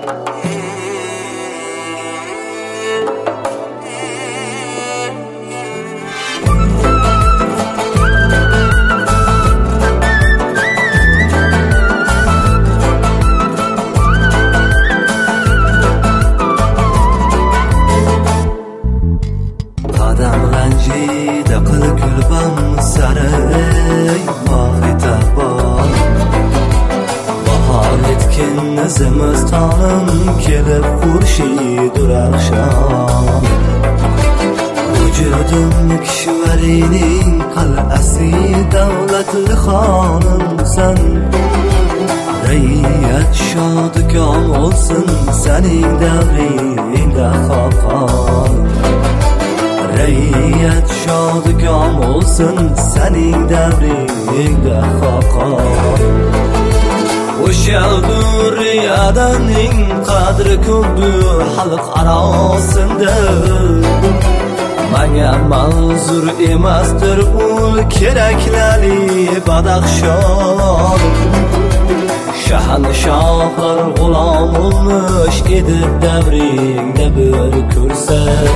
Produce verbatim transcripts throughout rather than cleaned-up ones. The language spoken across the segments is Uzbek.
ranjida qil kulbam saray mohitobon bahor etkin zimistonim kelib xurshid uraqshon vujudim kishvarining qal'asi davlatli xonimsan rayat shodkam olsin sening davringda xoqon rayat shodkam olsin sening davringda xoqon o'sha duriyadaning qadri ko'pdir xalq arosida menga manzur emasdir ul keraklari badaxshon shahanshohlar g'ulom olmuş edib davringda bir ko'rsa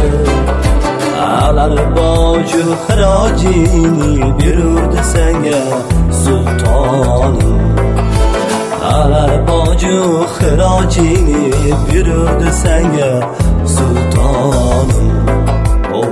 alar boju xirojini berurdi senga sultonim alar boju xirojini berurdi senga sultonim oh.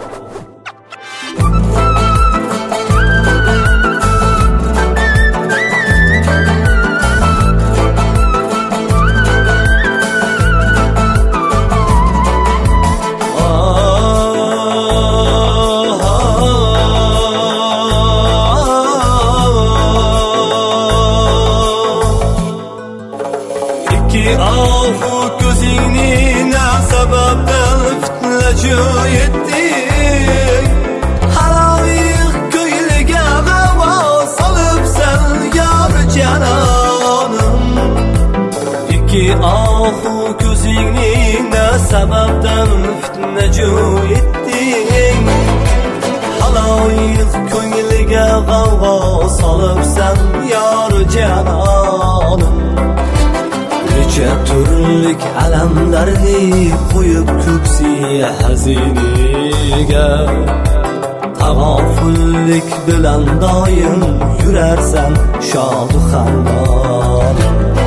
Ahu ko'zingni na sababdan fitnachu yetding haloyiq ko'yliga g'avo solibsan yor janonim ikki ahu ko'zingni na sababdan fitnachu yetding haloyiq ko'yliga g'avo solibsan yor janonim necha turlik alamlarni qo'yib ko'ksi haziniga tag'ofullik bilan doim yurarsan shodu xandon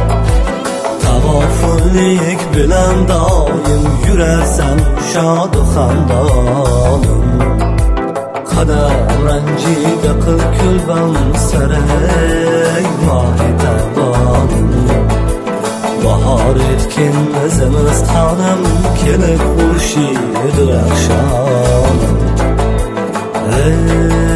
tag'ofullik bilan doim yurarsan shodu xandonim qadam ranjida qil kulbam saray mohitabonim bahor etkin zimistonim kelib xurshid raqshonim